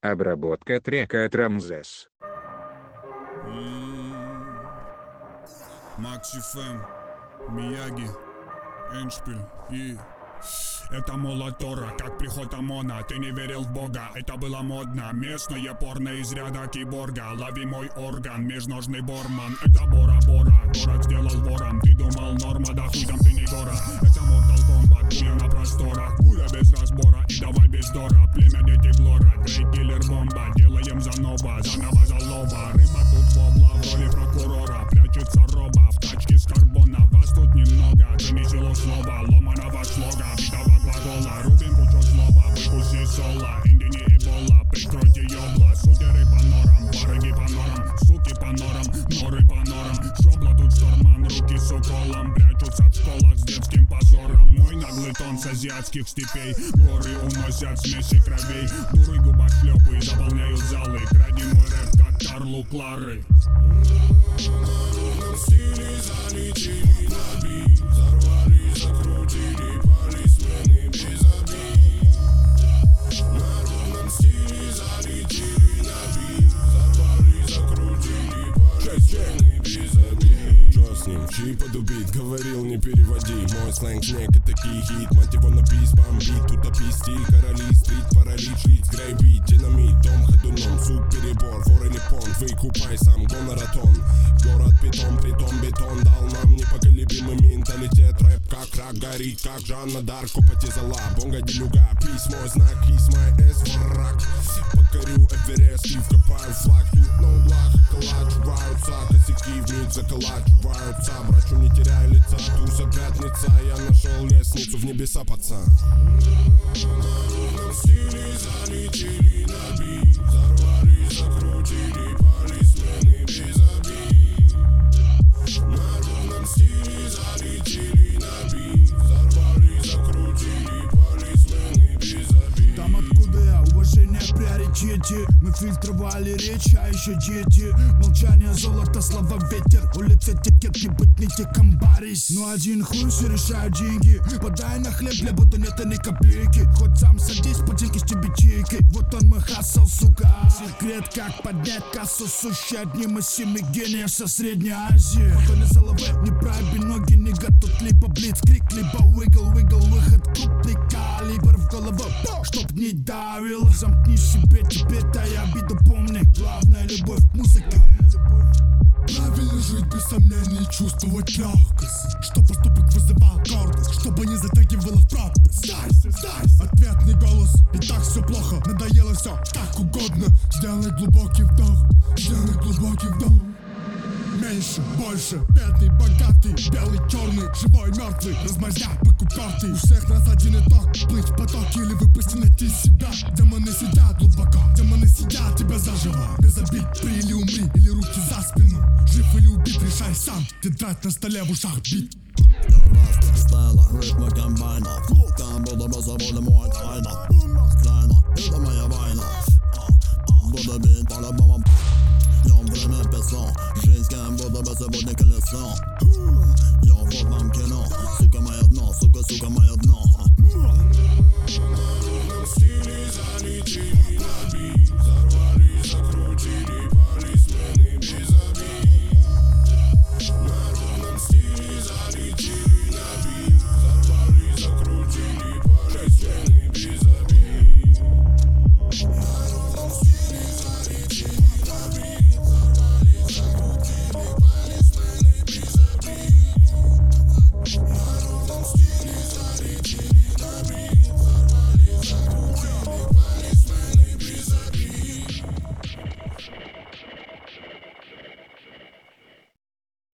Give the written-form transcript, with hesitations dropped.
Обработка трека от Рамзес. Макс ФМ, Мияги, Эндшпиль и... Это молотора, как приход ОМОНа. Ты не верил в Бога, это было модно. Местное порно из ряда киборга. Лови мой орган, межножный Борман. Это Бора-Бора, город сделал вором. Ты думал норма, да хуй там ты не гора. Это Mortal Kombat, пуля на просторах. Пуля без разбора и давай без дора. Племя дети Глора, Грейт Киллер Бомба. Делаем заново за лоба. Рыба тут вобла в роли прокурора. Прячется роба в тачке с карбона. Вас тут немного, ты не село слова. Ломаного слога, битого глагола. Рубим кучу слова, выкуси соло. Инди не эбола, прикройте ёбла. Сутеры по норам, барыги по норам. Суки по норам, норы по норам. Шобла тут шторман, руки с уколом. Прячутся в школах с детским позором. Мой наглый тон с азиатских степей. Горы уносят смеси кровей. Дуры губошлёпы заполняют залы. Кради мой рэп, как Карлу Клары. В стиле залетели на бит. Взорвали, закрутили полисмены без обид. На ровном стиле залетели на бит. Взорвали, закрутили полисмены без обид. Чё с ним? Чьи подубит? Говорил, не переводи. Мой сленг не такие хит. Мать его на бис, бомбит. Тут опись стиль, короли, стрит, паралич, лиц, грейбит. Динамит, дом ходуном, суп, перебор, вор или понт. Выкупай сам, гоноратон. Город питон, притом бетон дал нам непоколебимый менталитет. Рэп как рак горит, как Жанна Дарк, потизала. Бонга делюга, письмо, знак, Исмай, С, враг. Покорю Эверест и вкопаю флаг. Тут на углах коллаживаются, косяки вмиг заколачиваются. Брачу не теряй лица, туса пятница. Я нашел лестницу в небеса, пацан. На ровном стиле залетели на бит. Взорвали, закрутили полисмены без обид. На ровном стиле залетели на бит. Взорвали, закрутили полисмены без обид. Там откуда я, уважение в приоритете. Мы фильтровали речь, а еще дети. Молчание, золото, слова, ветер. Улица этикетки, быть не те комбарис. Ну один хуй, все решают деньги. Подай на хлеб, для будто нет ни копейки. Хоть сам садись, поделки с тебе чайкой. Вот он мой хасл, сука. Секрет, как поднять кассу, сущий одним из 7 гениев со Средней Азии. Потом из головы, не проеби ноги, не готов. Либо блицкрик, либо выгл, выход. Крупный калибр в голову, чтоб не давил. Замкни себе, теперь-то я обиду помни. Главная любовь к музыке. Правильно жить без сомнений, чувствовать легкость. Чтоб поступок вызывал гордость, чтобы не затягивало в пропасть. Сдайся, ответный голос, и так все плохо. Надоело все, как угодно. Сделай глубокий вдох, сделай глубокий вдох. Меньше, больше, бедный, богатый, белый, черный, живой, мертвый, размазня, покупатый. У всех нас один итог, плыть в поток или выпусти найти себя. Демоны сидят глубоко, демоны сидят тебя заживо. Без обид, при или умри, или руки за спину. Жив или убит, решай сам, тетрадь на столе в ушах бит. Rasta style, rytm och combiner. Kan både bössa både mot aina. Kläna, utan mig